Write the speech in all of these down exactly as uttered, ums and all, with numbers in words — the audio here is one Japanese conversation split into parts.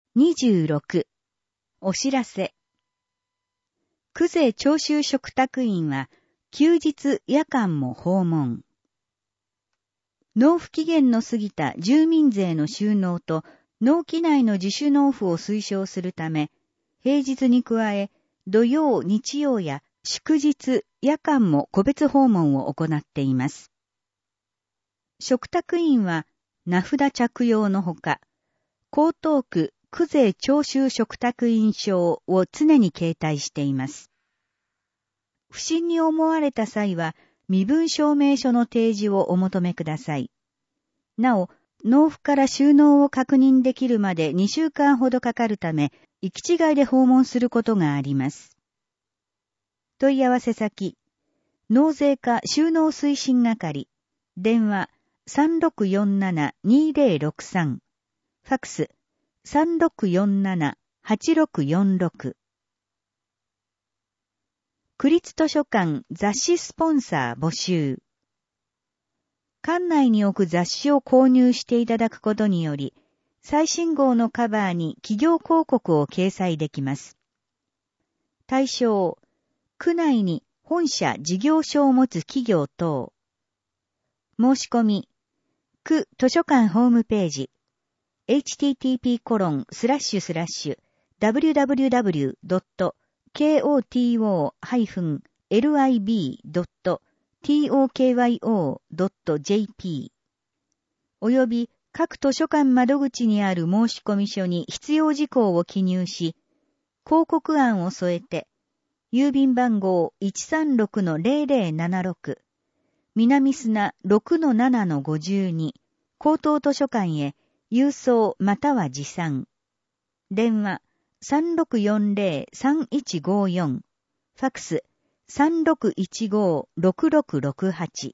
にじゅうろく、お知らせ。区税徴収嘱託員は、休日夜間も訪問。納付期限の過ぎた住民税の収納と納期内の自主納付を推奨するため、平日に加え、土曜、日曜や祝日、夜間も個別訪問を行っています。嘱託員は、名札着用のほか、江東区区税徴収嘱託員証を常に携帯しています。不審に思われた際は、身分証明書の提示をお求めください。なお、納付から収納を確認できるまでにしゅうかんほどかかるため、行き違いで訪問することがあります。問い合わせ先、納税課収納推進係、電話 さんろくよんななにぜろろくさん、ファクス さんろくよんななはちろくよんろく。区立図書館雑誌スポンサー募集。館内に置く雑誌を購入していただくことにより、最新号のカバーに企業広告を掲載できます。対象、区内に本社事業所を持つ企業等。申し込み、区図書館ホームページ、エイチティーティーピーコロンスラッシュスラッシュダブリューダブリューダブリュードットケーオーティーオーハイフンエルアイビードットティーオーケーワイオードットジェーピー および各図書館窓口にある申込書に必要事項を記入し、広告案を添えて、郵便番号 いちさんろくのゼロゼロななろく、南砂 ろくのななのごじゅうに、高等図書館へ郵送または持参。電話 さんろくよんゼロさんいちごよん、ファクス さんろくいちごろくろくろくはち。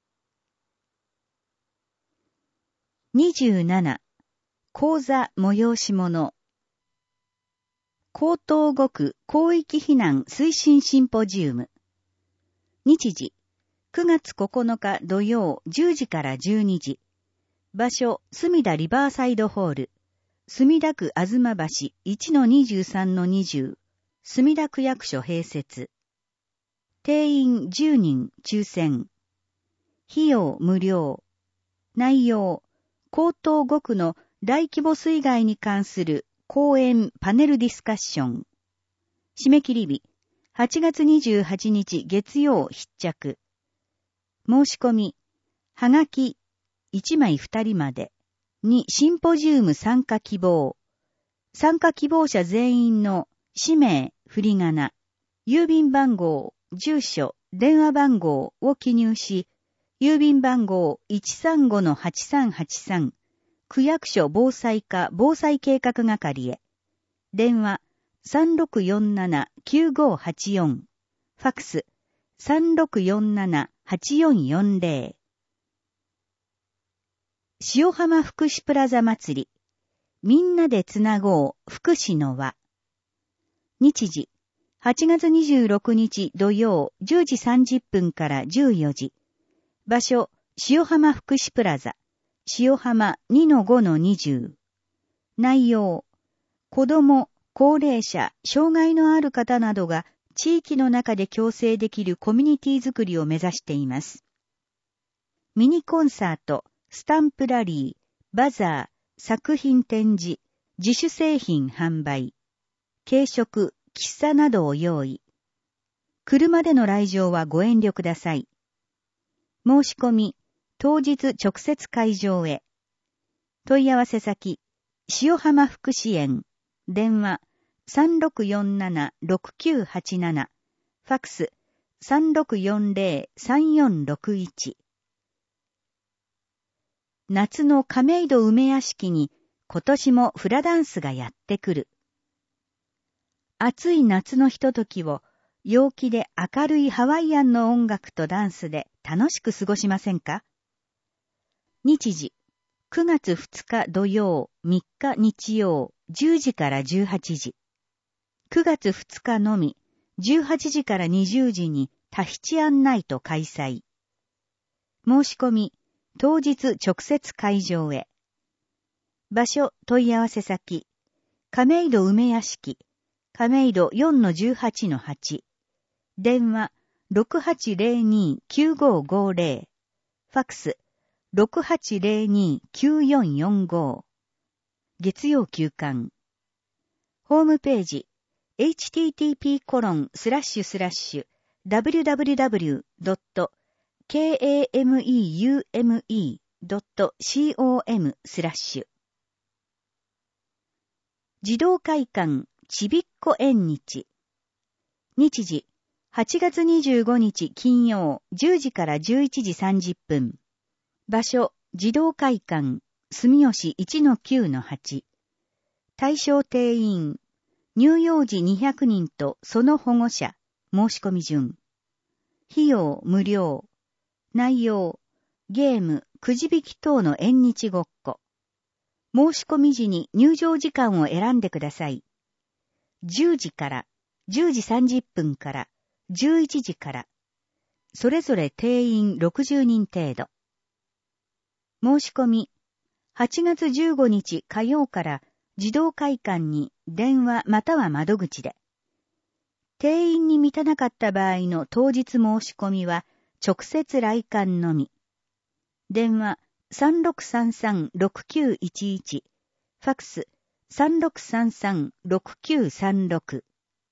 にじゅうなな、講座催し物。江東ご区広域避難推進シンポジウム。日時、くがつここのか土曜じゅうじからじゅうにじ。場所、墨田リバーサイドホール。墨田区吾妻橋 いちのにじゅうさんのにじゅう。墨田区役所併設。定員じゅうにん抽選。費用無料。内容、江東ご区の大規模水害に関する講演パネルディスカッション。締め切り日、はちがつにじゅうはちにち月曜必着。申し込み、はがきいちまいふたりまで。にシンポジウム参加希望。参加希望者全員の氏名、振り仮名、郵便番号、住所、電話番号を記入し、郵便番号 いちさんごのはちさんはちさん、区役所防災課防災計画係へ。電話 さんろくよんななきゅうごはちよん、ファクス さんろくよんななはちよんよんゼロ。塩浜福祉プラザ祭り。みんなでつなごう福祉の輪。日時、はちがつにじゅうろくにち土曜じゅうじさんじゅっぷんからじゅうよじ。場所、塩浜福祉プラザ。塩浜 にのごのにじゅう。内容、子供、高齢者、障害のある方などが地域の中で共生できるコミュニティづくりを目指しています。ミニコンサート、スタンプラリー、バザー、作品展示、自主製品販売、軽食、喫茶などを用意。車での来場はご遠慮ください。申し込み、当日直接会場へ。問い合わせ先、塩浜福祉園、電話 さんろくよんななろくきゅうはちなな、ファクス さんろくよんゼロさんよんろくいち。夏の亀戸梅屋敷に今年もフラダンスがやってくる。暑い夏のひとときを陽気で明るいハワイアンの音楽とダンスで楽しく過ごしませんか？日時、くがつふつか土曜、みっか日曜、じゅうじからじゅうはちじ。くがつふつかのみ、じゅうはちじからにじゅうじにタヒチアンナイト開催。申し込み、当日直接会場へ。場所問い合わせ先、 亀戸梅屋敷、亀戸 よんのじゅうはちのはち、電話 ろくはちゼロにーきゅうごごゼロ、ファックス ろくはちゼロにーきゅうよんよんご、月曜休刊。ホームページ エイチティーティーピーコロンスラッシュスラッシュダブリューダブリューダブリュードットケーエーエムイーユーエムイードットコム スラッシュ児童会館ちびっこ縁日。日時はちがつにじゅうごにち金曜じゅうじからじゅういちじさんじゅっぷん。場所児童会館住吉 いちのきゅうのはち。対象定員乳幼児にひゃくにんとその保護者申し込み順。費用無料。内容ゲームくじ引き等の縁日ごっこ。申し込み時に入場時間を選んでください。じゅうじからじゅうじさんじゅっぷんからじゅういちじから、それぞれ定員ろくじゅうにん程度。申し込み、はちがつじゅうごにち火曜から児童会館に電話または窓口で。定員に満たなかった場合の当日申し込みは直接来館のみ。電話 さんろくさんさんろくきゅういちいち、ファックス さんろくさんさんろくきゅうさんろく。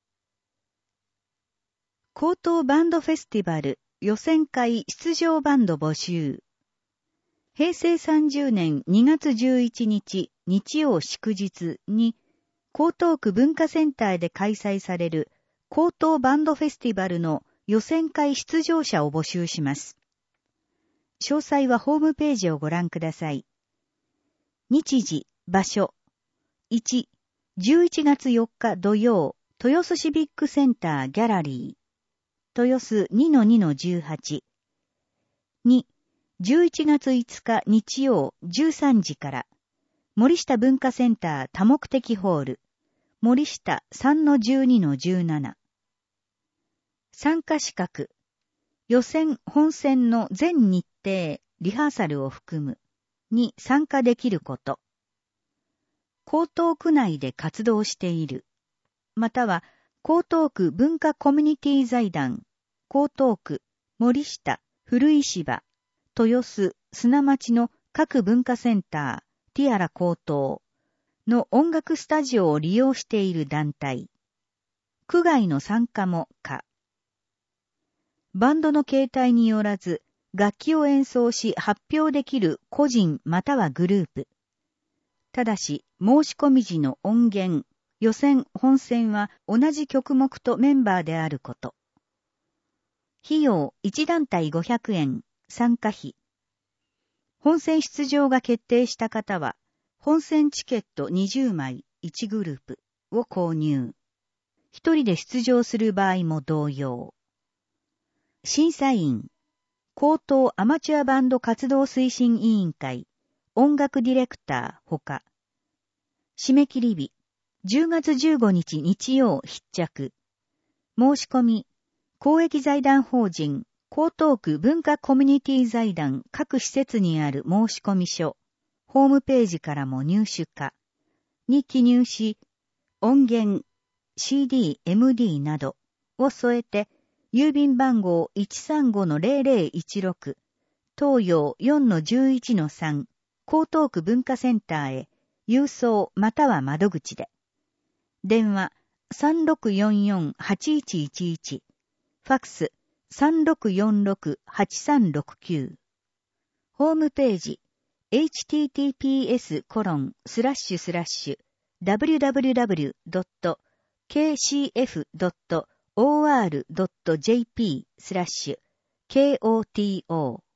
高等バンドフェスティバル予選会出場バンド募集。へいせいさんじゅうねんにがつじゅういちにち日曜祝日に江東区文化センターで開催される高等バンドフェスティバルの予選会出場者を募集します。詳細はホームページをご覧ください。日時、場所。いち、じゅういちがつよっか土曜、豊洲シビックセンターギャラリー。豊洲 にのにのじゅうはち。に、じゅういちがついつか日曜じゅうさんじから、森下文化センター多目的ホール、森下 さんのじゅうにのじゅうなな。参加資格。予選、本選の全日程、リハーサルを含む、に参加できること。江東区内で活動している。または、江東区文化コミュニティ財団、江東区、森下、古石芝、豊洲、砂町の各文化センター、ティアラ江東の音楽スタジオを利用している団体。区外の参加も可。バンドの形態によらず、楽器を演奏し発表できる個人またはグループ。ただし、申し込み時の音源、予選、本選は同じ曲目とメンバーであること。費用いち団体ごひゃくえん、参加費。本選出場が決定した方は、本選チケットにじゅうまいいちグループを購入。一人で出場する場合も同様。審査員、高等アマチュアバンド活動推進委員会、音楽ディレクターほか。締め切り日、じゅうがつじゅうごにち日曜必着。申し込み、公益財団法人、江東区文化コミュニティ財団各施設にある申込書、ホームページからも入手可。に記入し、音源、シーディー、エムディー などを添えて、郵便番号 いちさんごのゼロゼロいちろく、東洋 よんのじゅういちのさん、江東区文化センターへ、郵送または窓口で。電話 さんろくよんよんはちいちいちいち、ファックス さんろくよんろくはちさんろくきゅう。ホームページ エイチティーティーピーエスコロンスラッシュスラッシュダブリューダブリューダブリュードットケーシーエフドットオーアールドットジェーピー スラッシュ ケーオーティーオー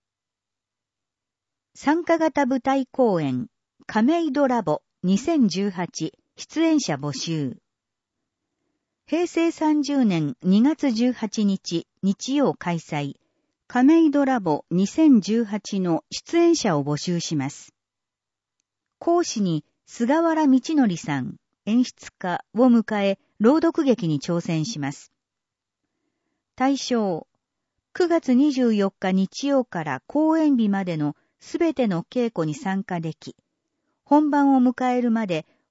参加型舞台公演亀戸ラボにせんじゅうはち出演者募集。へいせいさんじゅうねんにがつじゅうはちにち日曜開催亀戸ラボにせんじゅうはちの出演者を募集します。講師に菅原道則さん、演出家を迎え朗読劇に挑戦します。対象、くがつにじゅうよっか日曜から公演日までのすべての稽古に参加でき、本番を迎えるまで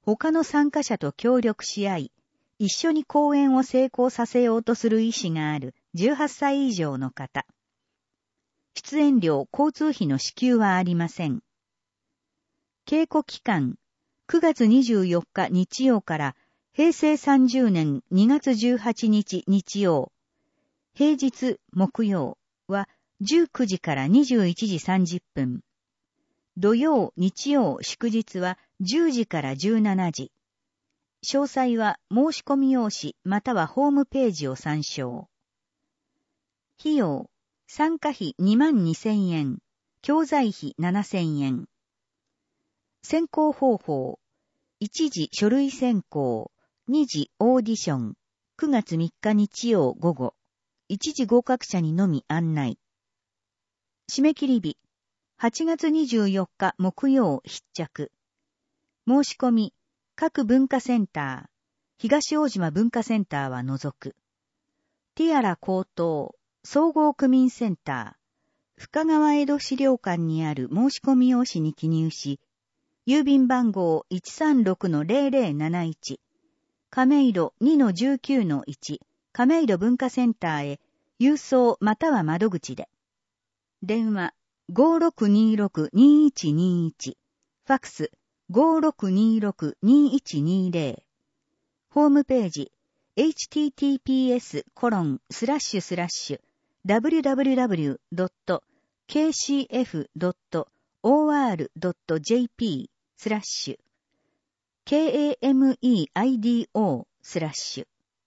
他の参加者と協力し合い、一緒に講演を成功させようとする意思があるじゅうはっさい以上の方。出演料、交通費の支給はありません。稽古期間、くがつにじゅうよっか日曜からへいせいさんじゅうねんにがつじゅうはちにち日曜、平日木曜はじゅうくじからにじゅういちじさんじゅっぷん、土曜日曜祝日はじゅうじからじゅうしちじ。詳細は申し込み用紙またはホームページを参照。費用、参加費にまんにせんえん、教材費ななせんえん。選考方法、いちじ書類選考、にじオーディション、くがつみっか日曜午後、いちじ合格者にのみ案内。締め切り日、はちがつにじゅうよっか木曜必着。申し込み、各文化センター、東大島文化センターは除く。ティアラ高等、総合区民センター、深川江戸資料館にある申し込み用紙に記入し、郵便番号 いちさんろくのぜろぜろなないち、亀戸 にのじゅうきゅうのいち、亀戸文化センターへ、郵送または窓口で。電話 ごーろくにーろくにーいちにーいち、ファックス ごーろくにーろくにーいちにーぜろ。ホームページ エイチティーティーピーエスコロンスラッシュスラッシュダブリュダブリュダブリュドットケーシーエフドットオーアールドットジェーピースラッシュ ケーエーエムイーアイディーオー スラッシュ。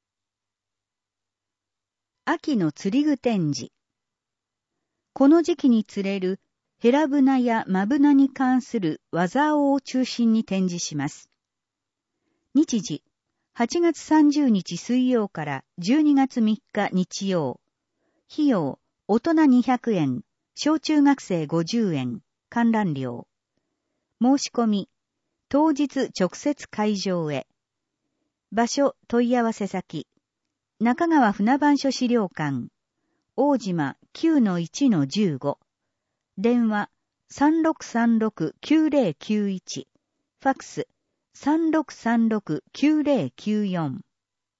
秋の釣り具展示。この時期に釣れるヘラブナやマブナに関する技を中心に展示します。日時、はちがつさんじゅうにち水曜からじゅうにがつみっか日曜。費用、大人にひゃくえん、小中学生ごじゅうえん、観覧料。申し込み、当日直接会場へ。場所問い合わせ先、中川船番所資料館、大島 きゅうのいちのじゅうご。電話 さんろくさんろくきゅうぜろきゅういち、ファックス さんろくさんろくきゅうぜろきゅうよん。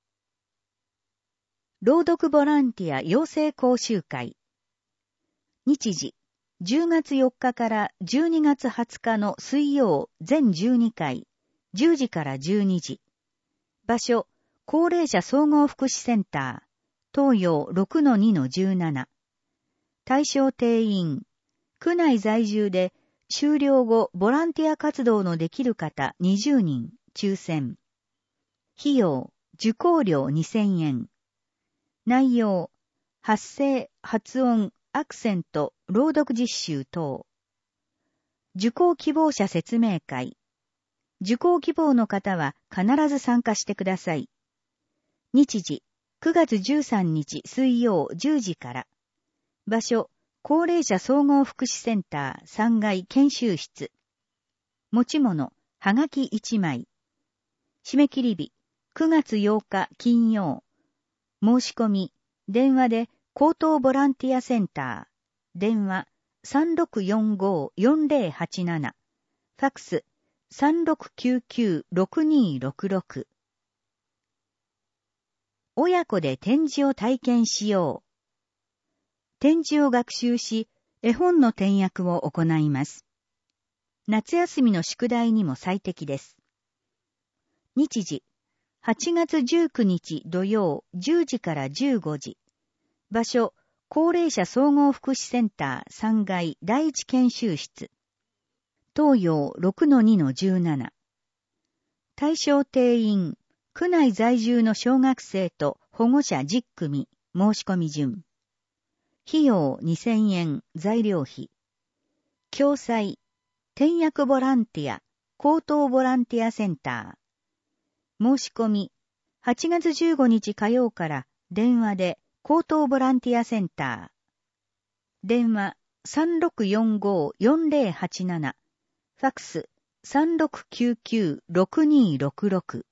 朗読ボランティア養成講習会。日時、じゅうがつよっかからじゅうにがつはつかの水曜全じゅうにかい、じゅうじからじゅうにじ。場所、高齢者総合福祉センター、東洋 ろくのにのじゅうなな。対象定員、区内在住で修了後ボランティア活動のできる方にじゅうにん、抽選。費用、受講料にせんえん。内容、発声、発音、アクセント、朗読実習等。受講希望者説明会。受講希望の方は必ず参加してください。日時、くがつじゅうさんにち水曜じゅうじから。場所、高齢者総合福祉センターさんがい研修室。持ち物、はがきいちまい。締め切り日、くがつようか金曜。申し込み、電話で高等ボランティアセンター。電話 さんろくよんごよんぜろはちなな。ファックス さんろくきゅうきゅうろくにろくろく。親子で点字を体験しよう。点字を学習し、絵本の点訳を行います。夏休みの宿題にも最適です。日時、はちがつじゅうくにち土曜じゅうじからじゅうごじ。場所、高齢者総合福祉センターさんがい第一研修室。東洋 ろくのにのじゅうなな。対象定員、区内在住の小学生と保護者じゅっくみ、申し込み順。費用にせんえん、材料費。共催、点訳ボランティア、高等ボランティアセンター。申し込み、はちがつじゅうごにち火曜から電話で高等ボランティアセンター。電話 さんろくよんごよんぜろはちなな。ファックス さんろくきゅうきゅうろくにろくろく。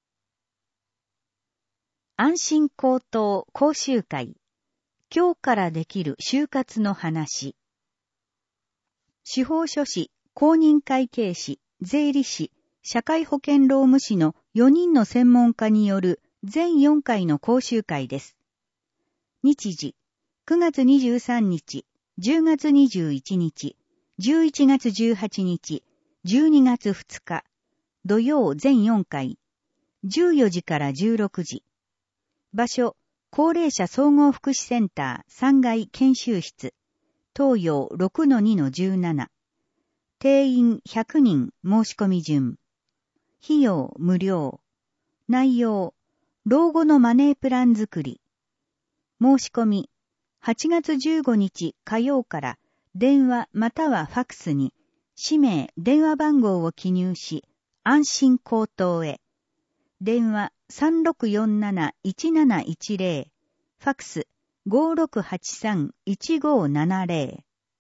安心高等講習会。今日からできる就活の話。司法書士、公認会計士、税理士、 社会保険労務士のよにんの専門家による全よんかいの講習会です。日時、くがつにじゅうさんにち、じゅうがつにじゅういちにち、じゅういちがつじゅうはちにち、じゅうにがつふつか、土曜全よんかい、じゅうよじからじゅうろくじ。場所、高齢者総合福祉センターさんがい研修室、東洋 ろくのにのじゅうなな。定員ひゃくにん申し込み順。費用無料。内容、老後のマネープラン作り。申し込み、はちがつじゅうごにち火曜から電話またはファクスに、氏名、電話番号を記入し、安心口頭へ。電話 さんろくよんなないちなないちぜろ、ファクス ごろくはちさんいちごななぜろ。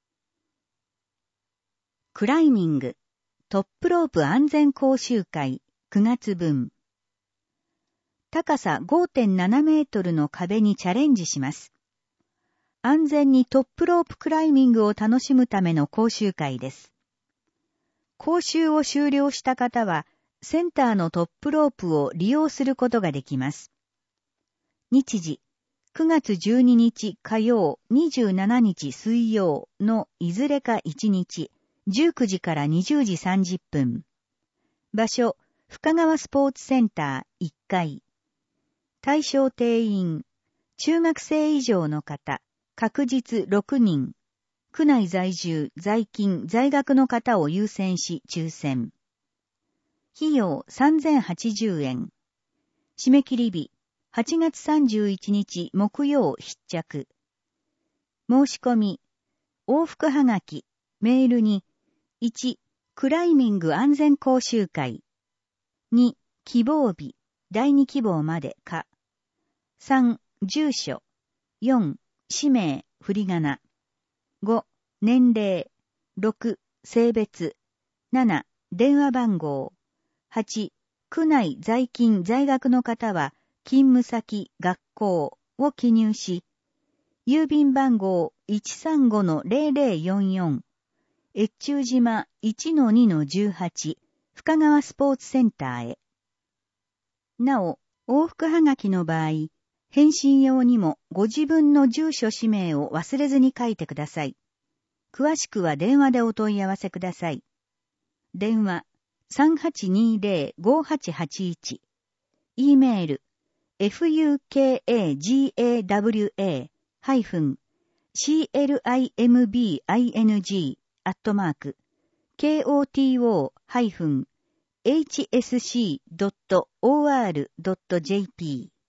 クライミング、トップロープ安全講習会くがつぶん。高さ ごてんななメートルの壁にチャレンジします。安全にトップロープクライミングを楽しむための講習会です。講習を修了した方は、センターのトップロープを利用することができます。日時、くがつじゅうににち火曜、にじゅうしちにち水曜のいずれかいちにち、じゅうくじからにじゅうじさんじゅっぷん。場所、深川スポーツセンターいっかい。対象定員、中学生以上の方、確実ろくにん。区内在住、在勤、在学の方を優先し抽選。費用さんぜんはちじゅうえん。締め切り日、はちがつさんじゅういちにち木曜必着。申し込み、往復はがき、メールに、いち、クライミング安全講習会。に、希望日、だいに希望までか。さん、住所。よん、氏名、振り仮名。ご、年齢。ろく、性別。なな、電話番号。はち、区内在勤在学の方は、勤務先、学校を記入し、郵便番号 いちさんごのぜろぜろよんよん、越中島 いちのにのじゅうはち、深川スポーツセンターへ。なお、往復はがきの場合、返信用にもご自分の住所氏名を忘れずに書いてください。詳しくは電話でお問い合わせください。電話 さんはちにぜろごはちはちいち。e メール エフユーケーエージーエーダブリューエー シーエルアイエムビーアイエヌジー アットマーク ケーオーティーオー エイチエスシー ドット オーアール ドット ジェーピー。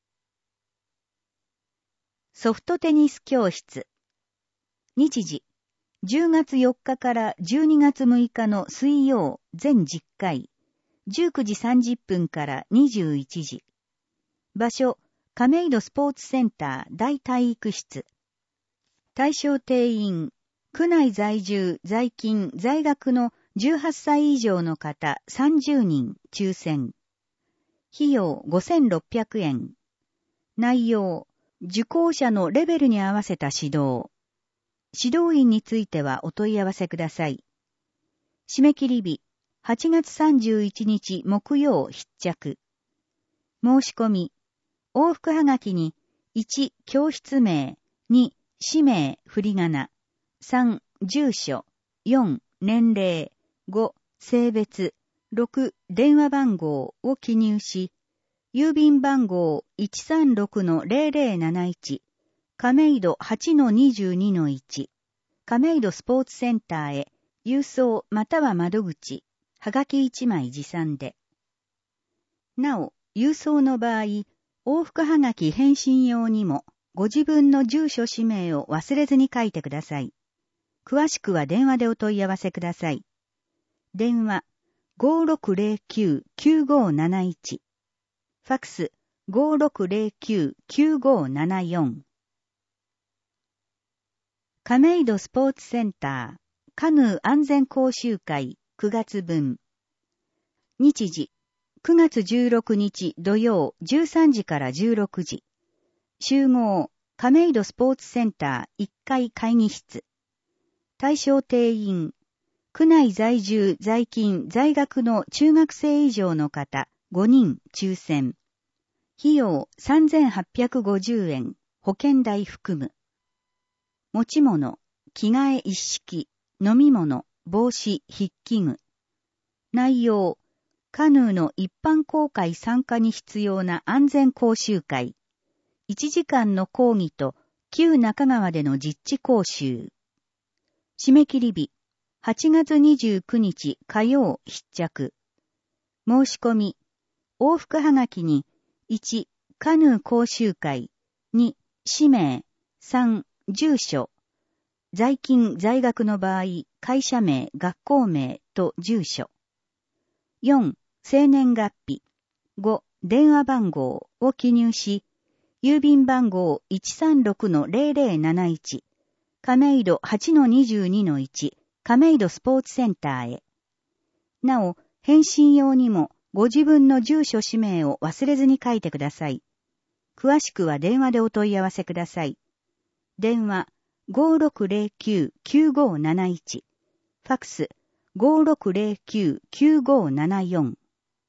ソフトテニス教室。日時、じゅうがつよっかからじゅうにがつむいかの水曜全じゅっかい、じゅうくじさんじゅっぷんからにじゅういちじ。場所、亀戸スポーツセンター大体育室。対象定員、区内在住、在勤、在学のじゅうはっさい以上の方さんじゅうにん抽選。費用ごせんろっぴゃくえん。内容、受講者のレベルに合わせた指導。指導員についてはお問い合わせください。締め切り日、はちがつさんじゅういちにち木曜必着。申し込み、往復はがきに、いち、教室名、に、氏名、振り仮名、さん、住所、よん、年齢、ご、性別、ろく、電話番号を記入し、郵便番号 いちさんろくのぜろぜろなないち、亀戸 はちのにじゅうにのいち、亀戸スポーツセンターへ、郵送または窓口、はがきいちまい持参で。なお、郵送の場合、往復はがき返信用にも、ご自分の住所氏名を忘れずに書いてください。詳しくは電話でお問い合わせください。電話 ごろくぜろきゅう きゅうごなないち。ファクス ごろくぜろきゅう きゅうごななよん。亀戸スポーツセンターカヌー安全講習会くがつぶん。日時、くがつじゅうろくにち土曜じゅうさんじからじゅうろくじ。集合、亀戸スポーツセンターいっかい会議室。対象定員、 区内在住、在勤、在学の中学生以上の方ごにん抽選。費用さんぜんはっぴゃくごじゅうえん、保険代含む。持ち物、着替え一式、飲み物、帽子、筆記具。内容、カヌーの一般公開参加に必要な安全講習会。いちじかんの講義と旧中川での実地講習。締め切り日、はちがつにじゅうくにち火曜必着。申し込み、往復はがきに、いち、カヌー講習会、に、氏名、さん、住所、在勤在学の場合、会社名、学校名と住所。よん、生年月日。ご、電話番号を記入し、郵便番号 いちさんろくのゼロゼロなないち、亀戸 はちのにじゅうにのいち、亀戸スポーツセンターへ。なお、返信用にもご自分の住所氏名を忘れずに書いてください。詳しくは電話でお問い合わせください。電話 ごーろくゼロきゅう きゅうごーなないち、ファックス ごーろくゼロきゅう きゅうごーななよん。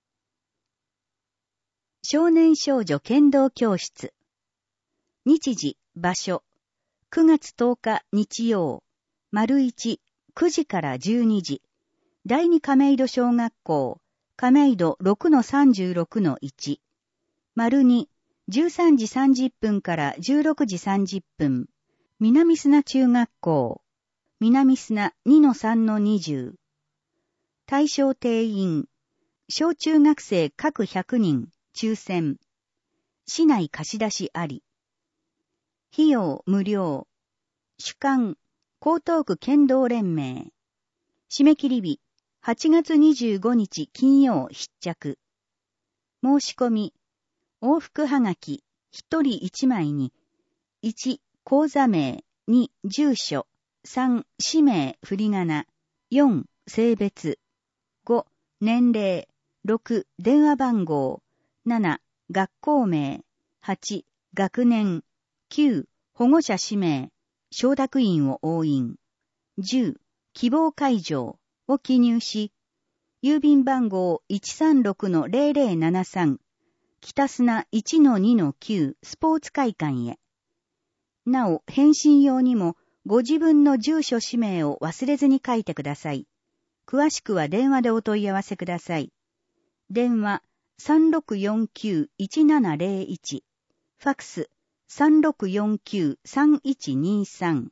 少年少女剣道教室。日時、場所、くがつとおか日曜、丸いち、くじからじゅうにじ、第二亀戸小学校、亀戸 ろくのさんじゅうろくのいち、丸に、じゅうさんじさんじゅっぷんからじゅうろくじさんじゅっぷん、南砂中学校、南砂 にのさんのにじゅう。対象定員、小中学生各ひゃくにん、抽選。市内貸し出しあり。費用無料。主管、江東区剣道連盟。締め切り日、はちがつにじゅうごにち金曜必着。申し込み、往復はがき、ひとりいちまいに、いち、口座名、に、住所、さん、氏名、振り仮名、よん、性別、ご、年齢、ろく、電話番号、なな、学校名、はち、学年、きゅう、保護者氏名、承諾員を押印、じゅう、希望会場を記入し、郵便番号 いちさんろくのゼロゼロななさん、北砂 いちのにのきゅう スポーツ会館へ。なお、返信用にもご自分の住所氏名を忘れずに書いてください。詳しくは電話でお問い合わせください。電話 さんろくよんきゅう いちななゼロいち、ファックス さんろくよんきゅう さんいちにさん。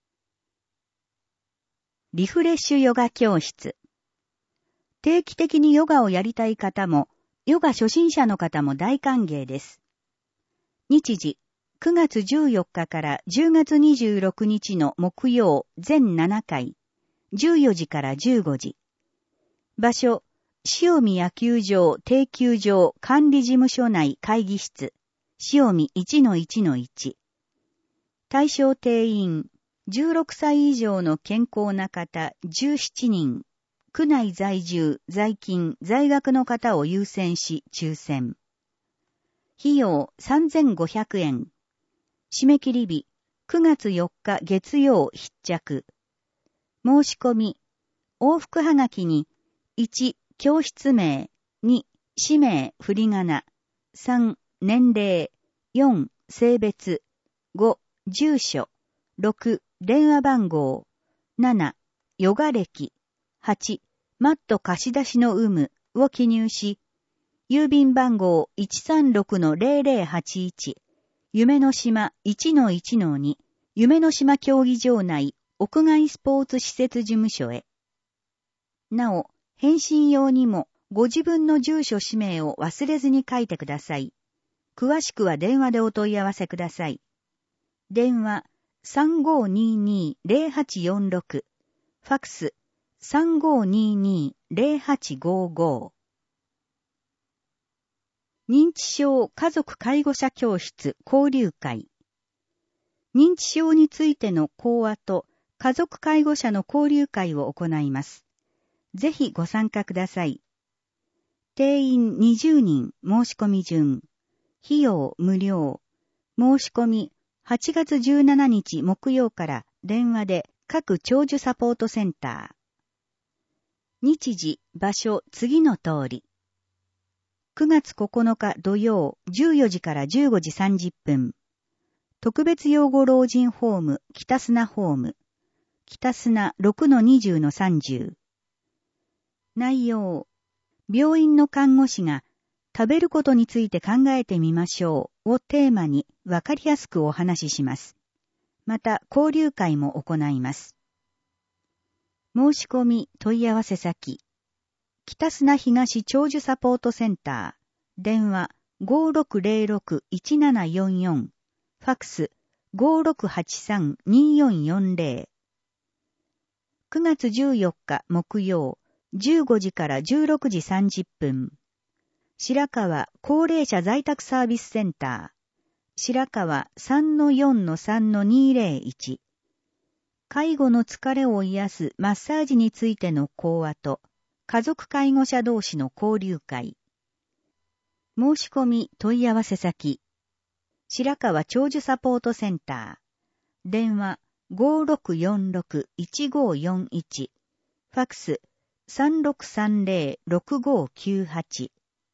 リフレッシュヨガ教室。定期的にヨガをやりたい方も、ヨガ初心者の方も大歓迎です。日時、くがつじゅうよっかからじゅうがつにじゅうろくにちの木曜全ななかい、じゅうよじからじゅうごじ。場所、塩見野球場定休場管理事務所内会議室、塩見 いちのいちのいち。対象定員、じゅうろくさい以上の健康な方じゅうななにん、区内在住、在勤、在学の方を優先し抽選。費用さんぜんごひゃくえん。締め切り日、くがつよっか月曜必着。申し込み、往復はがきに、いち、教室名、に、氏名、振り仮名、さん、年齢、よん、性別、ご、住所、ろく、電話番号、なな、ヨガ歴、はち、マット貸し出しの有無を記入し、郵便番号 いちさんろくのゼロゼロはちいち、夢の島 いちのいちのに、夢の島競技場内屋外スポーツ施設事務所へ。なお、返信用にもご自分の住所氏名を忘れずに書いてください。詳しくは電話でお問い合わせください。電話 さんごーにーにーゼロはちよんろく、ファックス さんごーにーにーゼロはちごーごー。認知症家族介護者教室交流会。認知症についての講話と家族介護者の交流会を行います。ぜひご参加ください。定員にじゅうにん申し込み順。費用無料。申し込みはちがつじゅうしちにち木曜から電話で各長寿サポートセンター。 日時、場所、次の通り。くがつここのか土曜、じゅうよじからじゅうごじさんじゅっぷん。特別養護老人ホーム、北砂ホーム。北砂 ろくのにじゅうのさんじゅう。内容。病院の看護師が、食べることについて考えてみましょうをテーマにわかりやすくお話しします。また、交流会も行います。申し込み問い合わせ先。北砂東長寿サポートセンター。電話 ごーろくぜろろくいちななよんよん。ファックス ごーろくはちさんによんよんぜろ。くがつじゅうよっか木曜、じゅうごじからじゅうろくじさんじゅっぷん。白川高齢者在宅サービスセンター。白川 さんのよんのさんのにぜろいち。介護の疲れを癒すマッサージについての講話と、家族介護者同士の交流会。申し込み問い合わせ先。白川長寿サポートセンター。電話 ごーろくよんろくいちごよんいち。ファックス さんろくさんぜろろくごきゅうはち。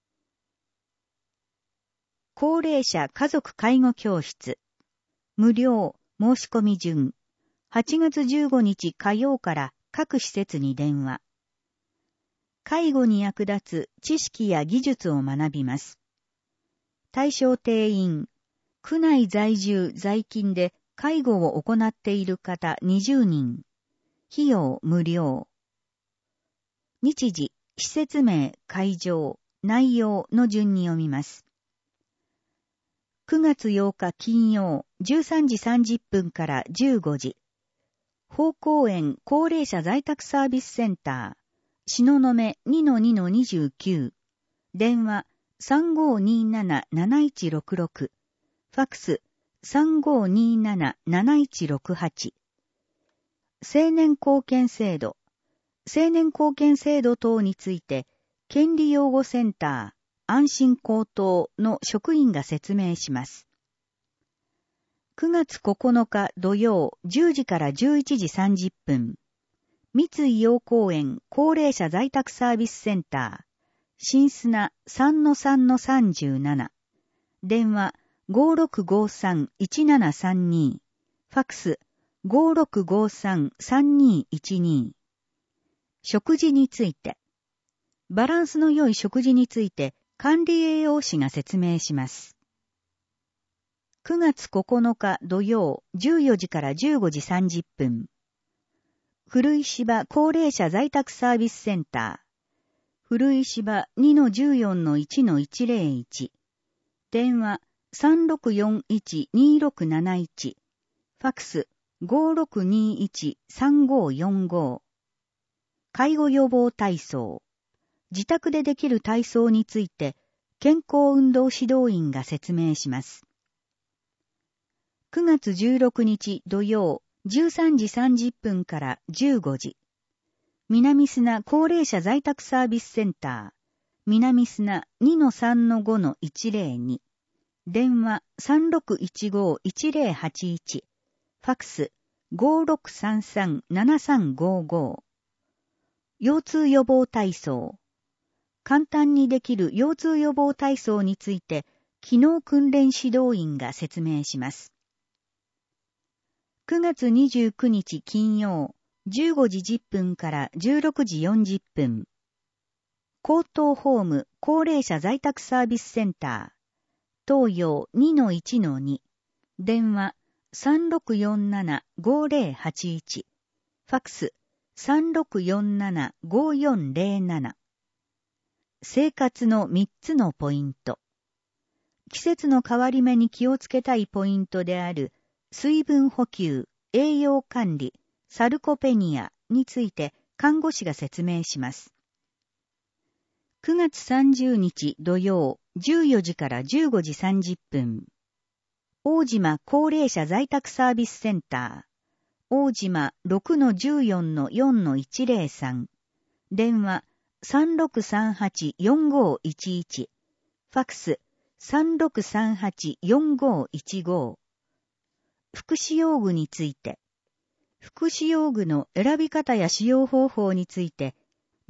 高齢者家族介護教室。無料申し込み順。はちがつじゅうごにち火曜から各施設に電話。介護に役立つ知識や技術を学びます。対象定員。区内在住在勤で介護を行っている方にじゅうにん。費用無料。日時、施設名、会場、内容の順に読みます。くがつようか金曜、じゅうさんじさんじゅっぷんからじゅうごじ。宝公園高齢者在宅サービスセンター。東雲 にのにのにじゅうきゅう。電話 さんごーにーなななないちろくろく。ファックス さんごーにーなななないちろくはち。青年貢献制度。青年貢献制度等について、権利擁護センター、安心高等の職員が説明します。くがつここのか土曜じゅうじからじゅういちじさんじゅっぷん。三井陽公園高齢者在宅サービスセンター。新砂 さんのさんのさんじゅうなな。電話 ごーろくごーさんいちななさんに。ファックス ごーろくごーさんさんにいちに。食事について。バランスの良い食事について管理栄養士が説明します。くがつここのか土曜じゅうよじからじゅうごじさんじゅっぷん。古い芝高齢者在宅サービスセンター。古い芝 にのじゅうよんのいちのいちぜろいち。電話 さんろくよんいちにろくなないち。ファックス ごーろくにいちさんごよんご。介護予防体操。自宅でできる体操について健康運動指導員が説明します。くがつじゅうろくにち土曜じゅうさんじさんじゅっぷんからじゅうごじ。南砂高齢者在宅サービスセンター。南砂 にのさんのごのいちぜろに。電話 さんろくいちごいちぜろはちいち。ファックス ごーろくさんさんななさんごご。腰痛予防体操。簡単にできる腰痛予防体操について、機能訓練指導員が説明します。くがつにじゅうくにち金曜、じゅうごじじゅっぷんからじゅうろくじよんじゅっぷん。高等ホーム高齢者在宅サービスセンター。東洋 にのいちのに。電話 さんろくよんななごぜろはちいち。ファックス さんろくよんななごよんぜろなな。生活のみっつのポイント。季節の変わり目に気をつけたいポイントである水分補給、栄養管理、サルコペニアについて看護師が説明します。くがつさんじゅうにち土曜じゅうよじからじゅうごじさんじゅっぷん。大島高齢者在宅サービスセンター。大島 ろくのじゅうよんのよんのいちぜろさん。電話 さんろくさんはちよんごいちいち。ファックス さんろくさんはちよんごいちご。福祉用具について。福祉用具の選び方や使用方法について、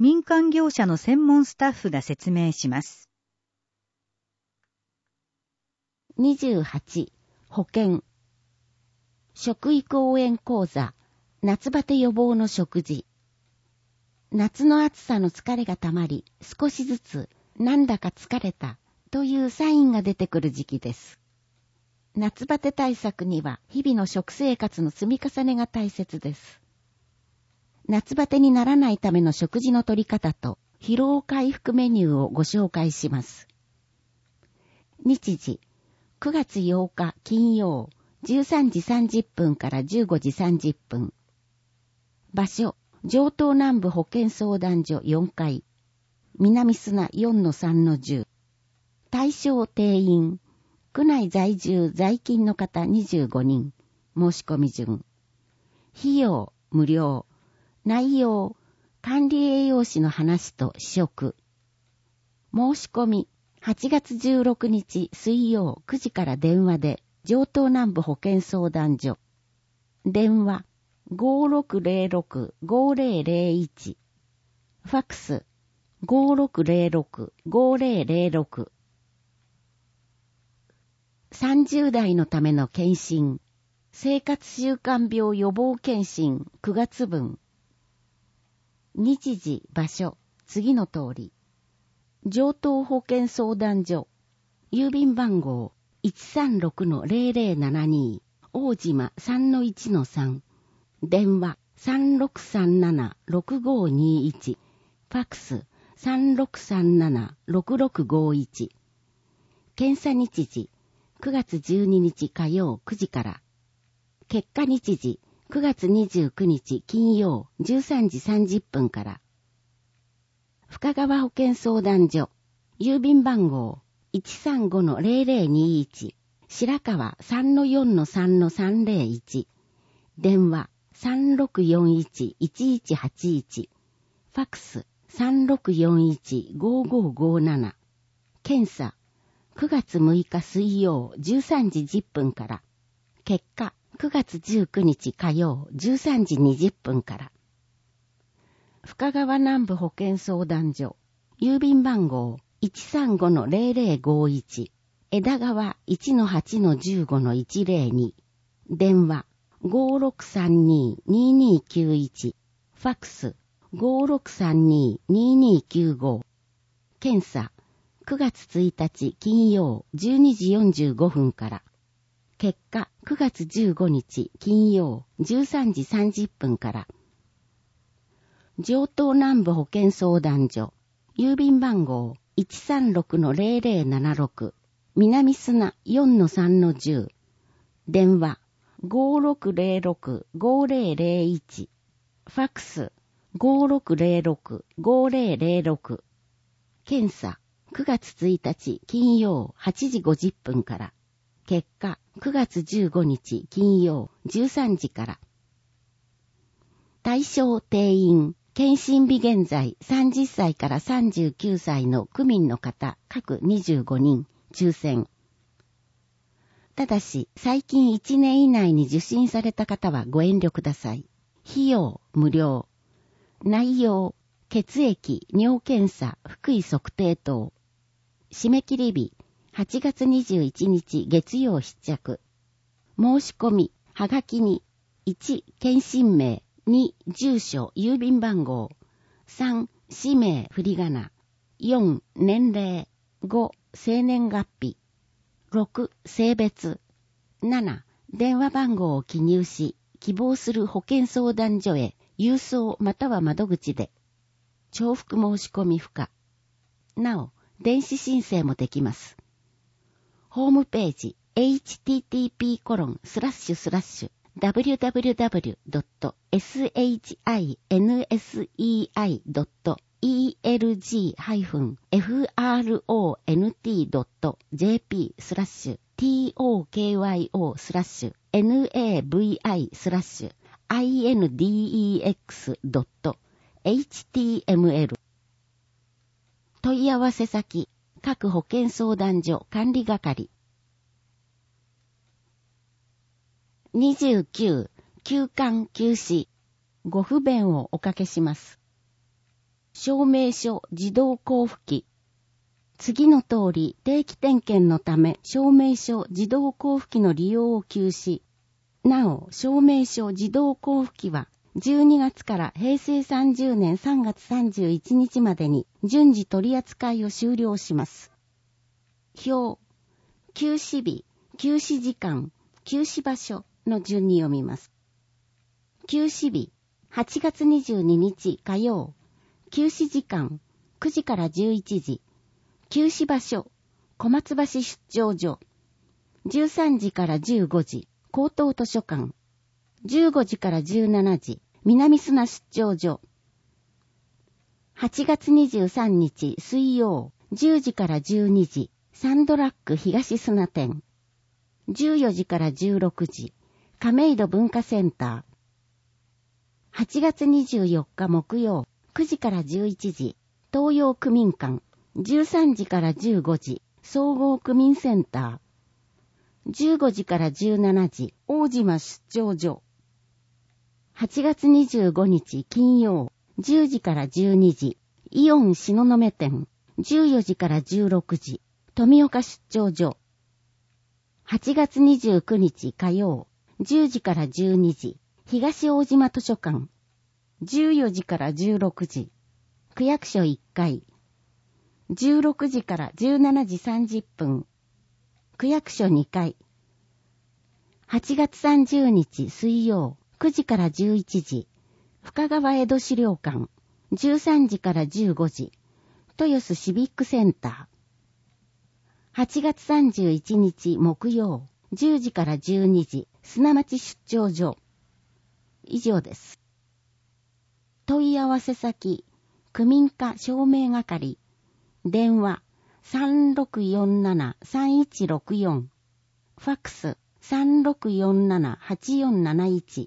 民間業者の専門スタッフが説明します。 にじゅうはち、保健。食育応援講座、夏バテ予防の食事。夏の暑さの疲れがたまり、少しずつなんだか疲れたというサインが出てくる時期です。夏バテ対策には日々の食生活の積み重ねが大切です。夏バテにならないための食事の取り方と疲労回復メニューをご紹介します。日時、くがつようか金曜、じゅうさんじさんじゅっぷんからじゅうごじさんじゅっぷん。場所、城東南部保健相談所よんかい。南砂 よんのさんのじゅう。対象定員。区内在住在勤の方にじゅうごにん。申し込み順。費用、無料。内容、管理栄養士の話と試食。申し込み、はちがつじゅうろくにち水曜くじから電話で、城東南部保健相談所。電話、ごーろくぜろろく ごーぜろぜろいち。ファックス、ごーろくぜろろく ごーぜろぜろろく。さんじゅうだいのための検診。生活習慣病予防検診くがつぶん。日時、場所、次の通り。城東保健相談所。郵便番号 いちさんろくのぜろぜろななに 大島 さんのいちのさん。電話 さんろくさんなな ろくごにいち。ファックス さんろくさんなな ろくろくごいち。検査日時くがつじゅうににち火曜くじから。結果日時くがつにじゅうくにち金曜じゅうさんじさんじゅっぷんから。深川保健相談所。郵便番号 いちさんごのぜろぜろにいち。白川 さんのよんのさんのさんぜろいち。電話 さんろくよんいちいちいちはちいち。ファックス さんろくよんいちごごごなな。検査くがつむいか水曜じゅうさんじじゅっぷんから。結果くがつじゅうくにち火曜じゅうさんじにじゅっぷんから。深川南部保健相談所。郵便番号 いちさんごのぜろぜろごいち。枝川 いちのはちのじゅうごのいちぜろに。電話 ごーろくさんに にーにーきゅういち。ファックス ごーろくさんに にーにーきゅうご。検査くがつついたち金曜じゅうにじよんじゅうごふんから。結果くがつじゅうごにち金曜じゅうさんじさんじゅっぷんから。城東南部保健相談所。郵便番号 いちさんろくのぜろぜろななろく。南砂 よんのさんのじゅう。電話 ごーろくぜろろく ごーぜろぜろいち。ファックス ごーろくぜろろく ごーぜろぜろろく。検査くがつついたち金曜はちじごじゅっぷんから。結果くがつじゅうごにち金曜じゅうさんじから。対象定員。検診日現在さんじゅっさいからさんじゅうきゅうさいの区民の方各にじゅうごにん抽選。ただし最近いちねん以内に受診された方はご遠慮ください。費用無料。内容血液、尿検査、腹囲測定等。締め切り日はちがつにじゅういちにち月曜必着。申し込みはがきにいち検診名に住所郵便番号さん氏名振り仮名よん年齢ご生年月日ろく性別なな電話番号を記入し希望する保健相談所へ郵送または窓口で重複申し込み不可。なお電子申請もできます。ホームページ エイチティーティーピーコロンスラッシュスラッシュダブリューダブリューダブリュードットエスエイチアイエヌエスイーアイドットイーエルジーハイフンエフアールオーエヌティードットジェーピースラッシュティーオーケーワイオースラッシュエヌエーブイアイスラッシュアイエヌディーイーエックスドットエイチティーエムエル。問い合わせ先各保健相談所管理係。にじゅうきゅう休館休止ご不便をおかけします。 証明書自動交付機。次の通り定期点検のため証明書自動交付機の利用を休止。なお、証明書自動交付機はじゅうにがつからへいせいさんじゅうねんさんがつさんじゅういちにちまでに順次取り扱いを終了します。表、休止日、休止時間、休止場所の順に読みます。休止日、はちがつにじゅうににち火曜。休止時間、くじからじゅういちじ。休止場所、小松橋出張所。じゅうさんじからじゅうごじ、高等図書館。じゅうごじからじゅうしちじ、南砂出張所。はちがつにじゅうさんにち水曜、じゅうじからじゅうにじ、サンドラック東砂店。じゅうよじからじゅうろくじ、亀戸文化センター。はちがつにじゅうよっか木曜、くじからじゅういちじ、東洋区民館。じゅうさんじからじゅうごじ、総合区民センター。じゅうごじからじゅうしちじ、大島出張所。はちがつにじゅうごにち金曜、じゅうじからじゅうにじ、イオン東雲店。じゅうよじからじゅうろくじ、富岡出張所。はちがつにじゅうくにち火曜、じゅうじからじゅうにじ、東大島図書館。じゅうよじからじゅうろくじ、区役所いっかい。じゅうろくじからじゅうしちじさんじゅっぷん、区役所にかい。はちがつさんじゅうにち水曜、くじからじゅういちじ、深川江戸資料館。じゅうさんじからじゅうごじ、豊洲シビックセンター。はちがつさんじゅういちにち木曜、じゅうじからじゅうにじ、砂町出張所。以上です。問い合わせ先、区民課証明係。電話 さんろくよんななさんいちろくよん。ファックス さんろくよんななはちよんなないち。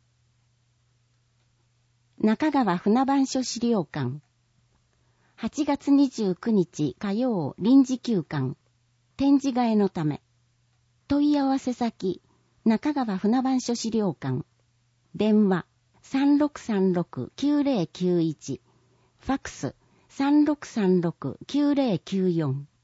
中川船番所資料館。はちがつにじゅうくにち火曜臨時休館。展示替えのため。問い合わせ先、中川船番所資料館。電話 さんろくさんろくきゅうぜろきゅういち。ファックスさんろくさんろくきゅうぜろきゅうよん。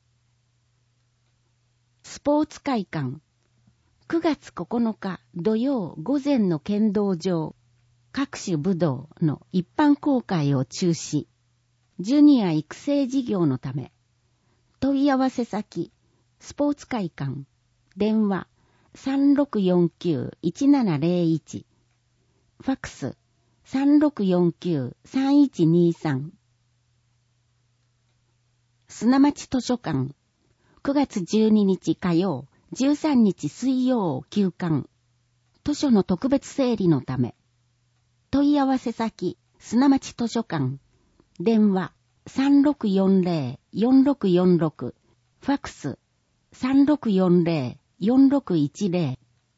スポーツ会館。くがつここのか土曜午前の剣道場。各種武道の一般公開を中止。ジュニア育成事業のため。問い合わせ先、スポーツ会館。電話 さんろくよんきゅういちななぜろいち。ファックスさんろくよんきゅうさんいちにさん。砂町図書館。くがつじゅうににち火曜、じゅうさんにち水曜休館。図書の特別整理のため。問い合わせ先、砂町図書館。電話さんろくよんぜろよんろくよんろく。ファックスさんろくよんぜろよんろくいちぜろ。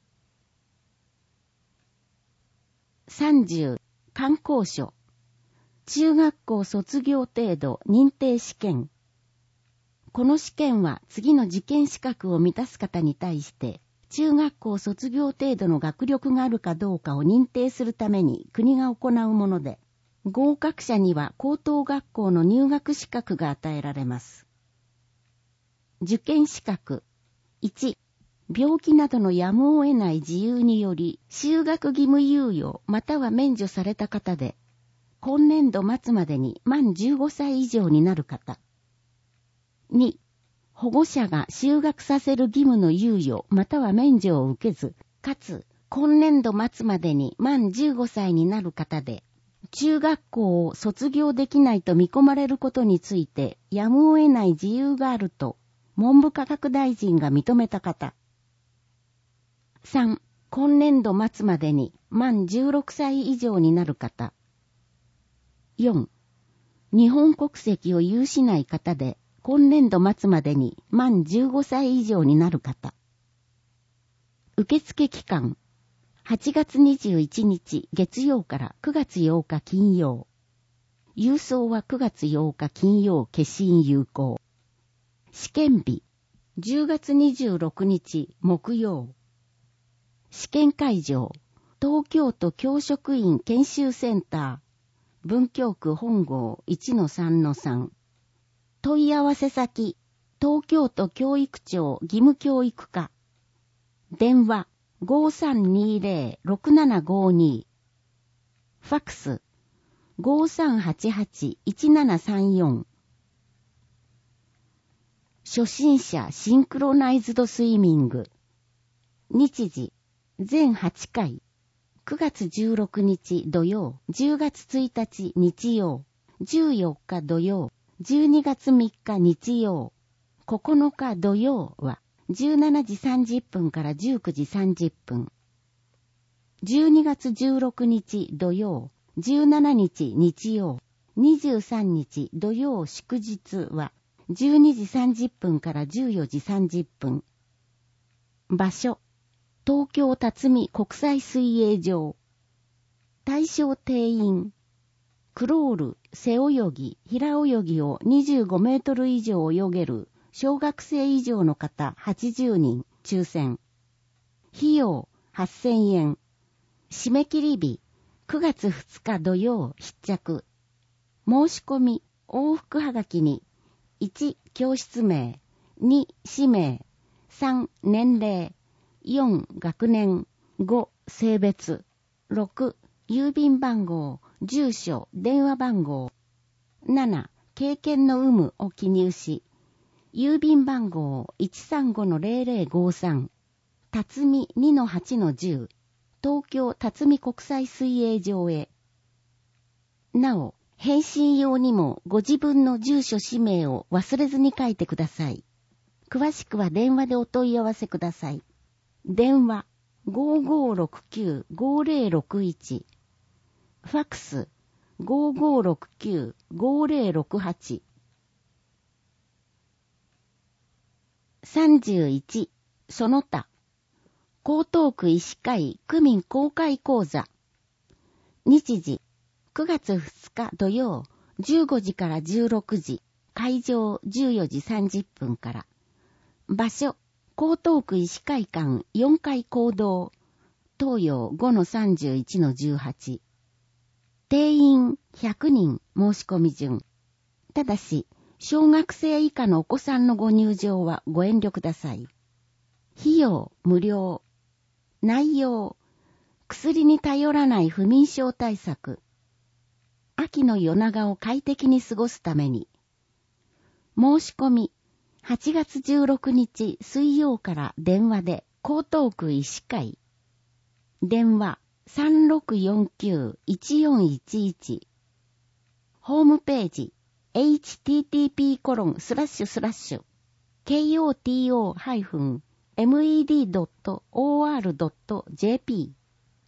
さんじゅう、観光所。中学校卒業程度認定試験。この試験は次の受験資格を満たす方に対して、中学校卒業程度の学力があるかどうかを認定するために国が行うもので、合格者には高等学校の入学資格が与えられます。受験資格。いち、病気などのやむを得ない事由により、就学義務猶予または免除された方で、今年度末までに満じゅうごさい以上になる方。に、保護者が就学させる義務の猶予または免除を受けず、かつ今年度末までに満じゅうごさいになる方で、中学校を卒業できないと見込まれることについてやむを得ない自由があると文部科学大臣が認めた方。さん、今年度末までに満じゅうろくさい以上になる方。よん、日本国籍を有しない方で今年度末までに満じゅうごさい以上になる方。受付期間。はちがつにじゅういちにち月曜からくがつようか金曜。郵送はくがつようか金曜消印有効。試験日。じゅうがつにじゅうろくにち木曜。試験会場。東京都教職員研修センター。 文京区本郷 いちのさんのさん。問い合わせ先、東京都教育庁義務教育課。電話 ごーさんにーぜろろくななごーにー。ファックス ごーさんはちはちいちななさんよん。初心者シンクロナイズドスイミング。日時、全はちかい。くがつじゅうろくにち土曜、じゅうがつついたち日曜、じゅうよっか土曜、じゅうにがつみっか日曜、ここのか土曜はじゅうしちじさんじゅっぷんからじゅうくじさんじゅっぷん。じゅうにがつじゅうろくにち土曜、じゅうしちにち日曜、にじゅうさんにち土曜祝日はじゅうにじさんじゅっぷんからじゅうよじさんじゅっぷん。場所、東京辰巳国際水泳場。対象定員。クロール、背泳ぎ、平泳ぎをにじゅうごメートル以上泳げる小学生以上の方はちじゅうにん抽選。費用はっせんえん。締め切り日くがつふつか土曜必着。申し込み往復はがきにいち教室名、に氏名、さん年齢、よん学年、ご性別、ろく郵便番号、住所、電話番号、なな経験の有無を記入し、郵便番号 いちさんごのぜろぜろごさん、辰巳 にのはちのじゅう、東京辰巳国際水泳場へ。なお、返信用にもご自分の住所氏名を忘れずに書いてください。詳しくは電話でお問い合わせください。電話 ごーごーろくきゅうごーぜろろくいち。ファックス ごーごーろくきゅうごーぜろろくはち。さんじゅういちその他江東区医師会区民公開講座。日時くがつふつか土曜じゅうごじからじゅうろくじ、会場じゅうよじさんじゅっぷんから。場所江東区医師会館よんかい講堂、東洋 ごのさんじゅういちのじゅうはち。定員ひゃくにん申し込み順。ただし、小学生以下のお子さんのご入場はご遠慮ください。費用無料。内容、薬に頼らない不眠症対策。秋の夜長を快適に過ごすために。申し込み、はちがつじゅうろくにち水曜から電話で江東区医師会。電話 さんろくよんきゅういちよんいちいち。ホームページ エイチティーティーピーコロンスラッシュスラッシュケーオーティーオーハイフンエムイーディードットオーアールドットジェーピー。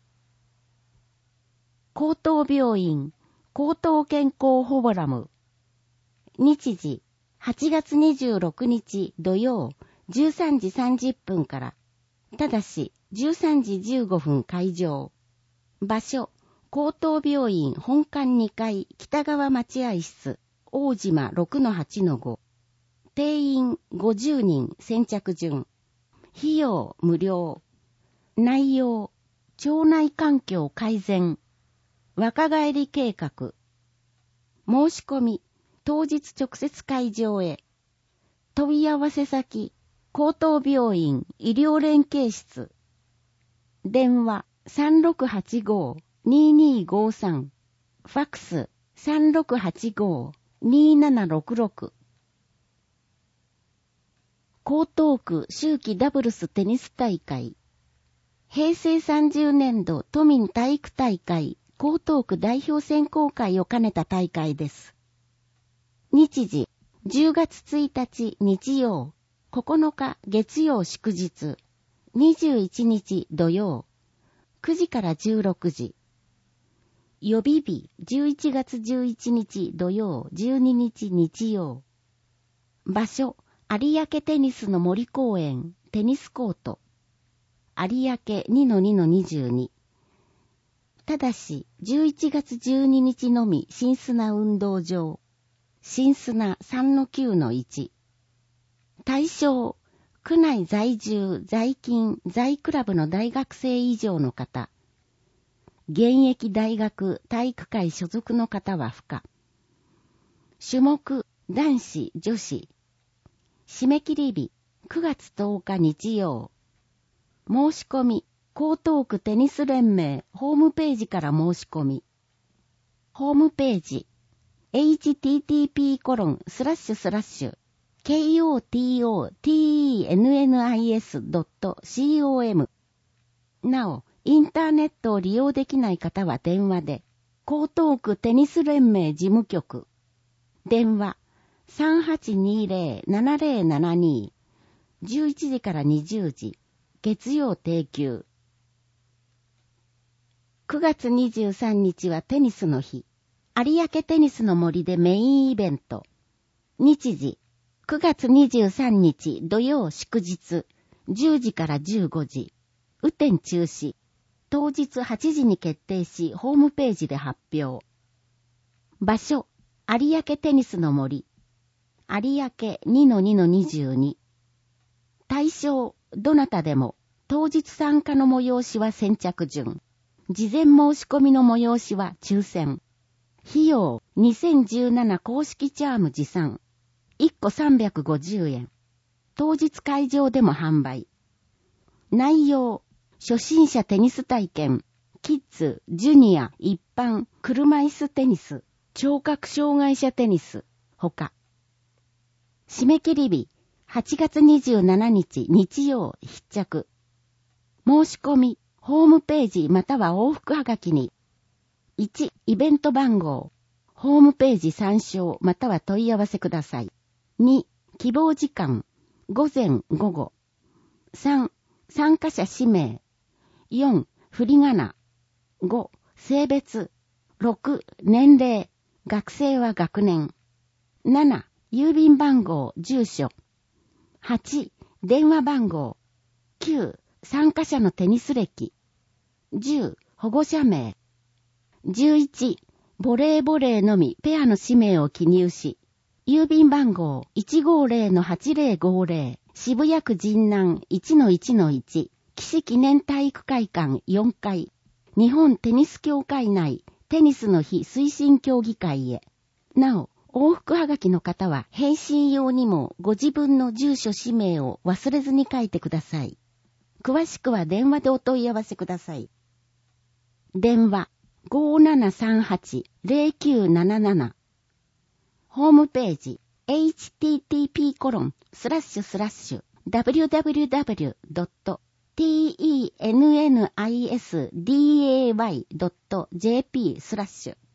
江東病院江東健康フォーラム。日時はちがつにじゅうろくにち土曜じゅうさんじさんじゅっぷんから。ただしじゅうさんじじゅうごふん会場。場所江東病院本館にかい北側待合室大島 ろくのはちのご。定員ごじゅうにん先着順。費用無料。内容腸内環境改善。若返り計画。申し込み当日直接会場へ。問い合わせ先江東病院医療連携室。電話 さんろくはちごーにーにーごーさん。ファックス さんろくはちごーにーななろくろく。江東区秋季ダブルステニス大会。へいせいさんじゅうねんど都民体育大会江東区代表選考会を兼ねた大会です。日時じゅうがつついたち日曜、ここのか月曜祝日、にじゅういちにち土曜、くじからじゅうろくじ。予備日じゅういちがつじゅういちにち土曜、じゅうににち日曜。場所有明テニスの森公園テニスコート。有明 にのにのにじゅうに。ただしじゅういちがつじゅうににちのみ新砂運動場。新砂 さんのきゅうのいち。対象、区内在住、在勤、在クラブの大学生以上の方。 現役大学体育会所属の方は不可。種目、男子、女子。締め切り日、くがつとおか日曜。申し込み、江東区テニス連盟ホームページから申し込み。ホームページ、エイチティーティーピーコロンスラッシュスラッシュ ケーオーティーオーティーイーエヌエヌアイエスドットコム なお、インターネットを利用できない方は電話で、江東区テニス連盟事務局、電話 さんはちにーぜろ ななぜろななに じゅういちじからにじゅうじ、月曜定休。くがつにじゅうさんにちはテニスの日。有明テニスの森でメインイベント。日時、くがつにじゅうさんにち土曜祝日、じゅうじからじゅうごじ。雨天中止。当日はちじに決定し、ホームページで発表。場所、有明テニスの森。有明 にのにのにじゅうに。対象、どなたでも、当日参加の催しは先着順。事前申し込みの催しは抽選。費用、にせんじゅうなな公式チャーム持参。いっこさんびゃくごじゅうえん。当日会場でも販売。内容、初心者テニス体験、キッズ、ジュニア、一般、車椅子テニス、聴覚障害者テニス、他。締め切り日、はちがつにじゅうしちにち日曜必着。申し込み、ホームページまたは往復はがきに。いち、イベント番号。ホームページ参照または問い合わせください。に、希望時間。午前午後。さん、参加者氏名。よん、振り仮名。ご、性別。ろく、年齢。学生は学年。なな、郵便番号、住所。はち、電話番号。きゅう、参加者のテニス歴。じゅう、保護者名。じゅういち、ボレーボレーのみペアの氏名を記入し、郵便番号 いちごぜろのはちぜろごぜろ 渋谷区神南 いちのいちのいち 岸記念体育会館よんかい、日本テニス協会内テニスの日推進協議会へ。なお、往復はがきの方は返信用にもご自分の住所氏名を忘れずに書いてください。詳しくは電話でお問い合わせください。電話ごーななさんはちぜろきゅうなななな。ホームページ エイチティーティーピーコロンスラッシュスラッシュ ダブリューダブリューダブリュードットティーイーエヌエヌアイエスディーエーワイドットジェーピー スラッシュ。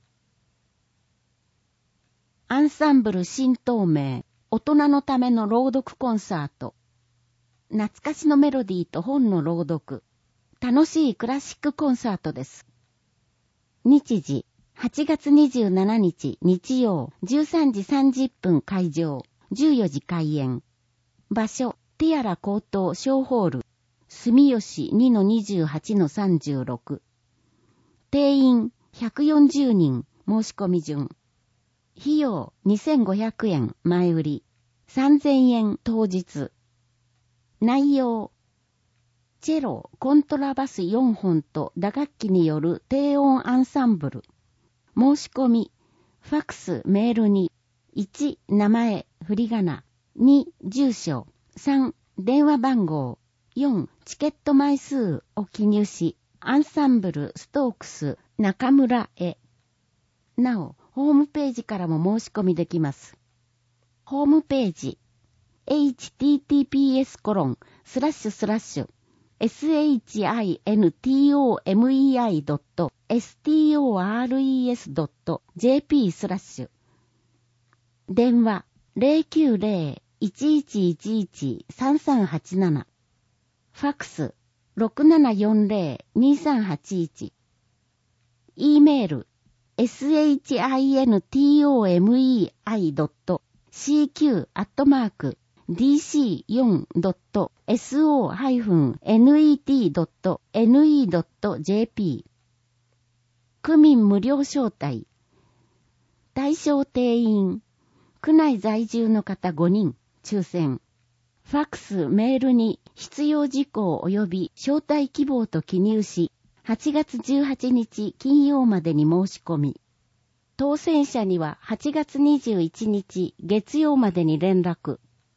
アンサンブル新東名大人のための朗読コンサート。懐かしのメロディーと本の朗読。楽しいクラシックコンサートです。日時、はちがつにじゅうしちにち日曜じゅうさんじさんじゅっぷん会場、じゅうよじ開演。場所、ティアラ高等小ホール、住吉 にのにじゅうはちのさんじゅうろく。定員ひゃくよんじゅうにん、申し込み順。費用にせんごひゃくえん前売り、さんぜんえん当日。内容、チェロ、コントラバスよんほんと打楽器による低音アンサンブル。申し込み、ファクス、メールに、いち、名前、振り仮名、に、住所、さん、電話番号、よん、チケット枚数を記入し、アンサンブル、ストークス、中村へ。なお、ホームページからも申し込みできます。ホームページ、エイチティーティーピーエスコロンスラッシュスラッシュエスエイチアイエヌティーオーエムイーアイドットエスティーオーアールイーエスドットジェーピー スラッシュ。電話 ゼロきゅうゼロ いちいちいちいち さんさんはちなな。ファクス ろくななよんゼロ にさんはちいち。E メール エスエイチアイエヌティーオーエムイーアイドットシーキュー アットマークディーシーフォー ドット エスオー ネット ドット エヌイー ドット ジェーピー。区民無料招待。対象定員。区内在住の方ごにん、抽選。ファクス、メールに必要事項及び招待希望と記入し、 はちがつじゅうはちにち金曜までに申し込み、当選者にははちがつにじゅういちにち月曜までに連絡。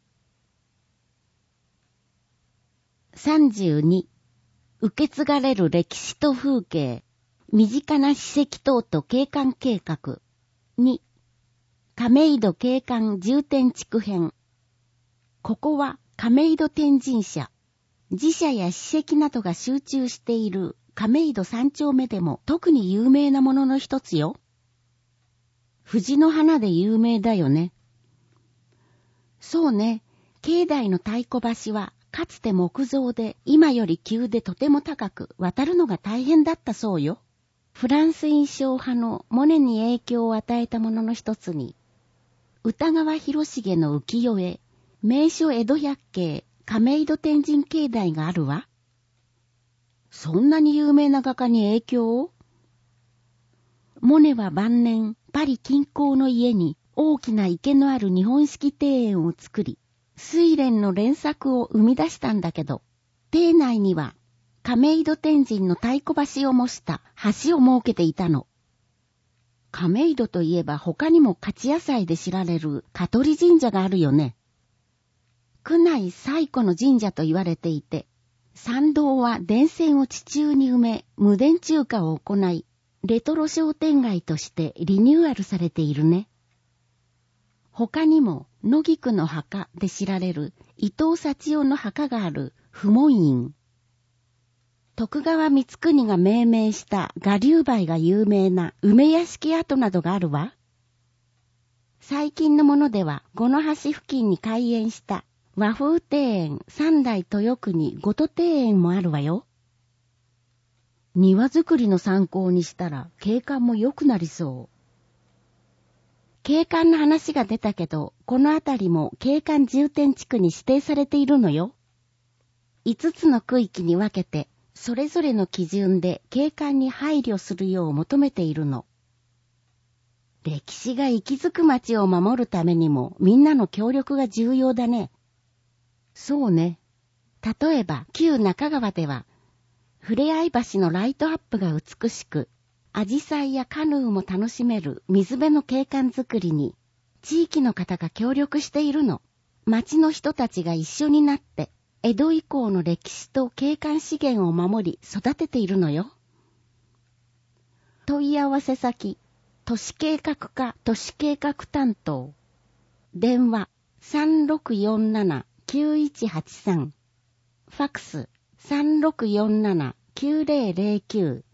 さんじゅうに、受け継がれる歴史と風景、身近な史跡等と景観計画。に、亀戸景観重点地区編。ここは亀戸天神社、寺社や史跡などが集中している亀戸三丁目でも特に有名なものの一つよ。藤の花で有名だよね。そうね、境内の太鼓橋はかつて木造で今より急でとても高く渡るのが大変だったそうよ。フランス印象派のモネに影響を与えたものの一つに、歌川広重の浮世絵、名所江戸百景、亀戸天神境内があるわ。そんなに有名な画家に影響を？モネは晩年、パリ近郊の家に大きな池のある日本式庭園を作り、睡蓮の連作を生み出したんだけど、庭内には亀戸天神の太鼓橋を模した橋を設けていたの。亀戸といえば他にも勝野祭で知られる香取神社があるよね。区内最古の神社と言われていて、参道は電線を地中に埋め、無電柱化を行い、レトロ商店街としてリニューアルされているね。他にも、野菊の墓で知られる伊藤幸男の墓がある不門院。徳川光圀が命名した我流梅が有名な梅屋敷跡などがあるわ。最近のものでは、五の橋付近に開園した和風庭園三代豊国御都庭園もあるわよ。庭作りの参考にしたら景観も良くなりそう。景観の話が出たけど、この辺りも景観重点地区に指定されているのよ。五つの区域に分けて、それぞれの基準で景観に配慮するよう求めているの。歴史が息づく街を守るためにもみんなの協力が重要だね。そうね。例えば、旧中川では、ふれあい橋のライトアップが美しく、アジサイやカヌーも楽しめる水辺の景観づくりに、地域の方が協力しているの。町の人たちが一緒になって、江戸以降の歴史と景観資源を守り育てているのよ。問い合わせ先、都市計画課都市計画担当。電話 さんろくよんななきゅういちはちさん。ファクス さんろくよんななきゅうぜろぜろきゅう。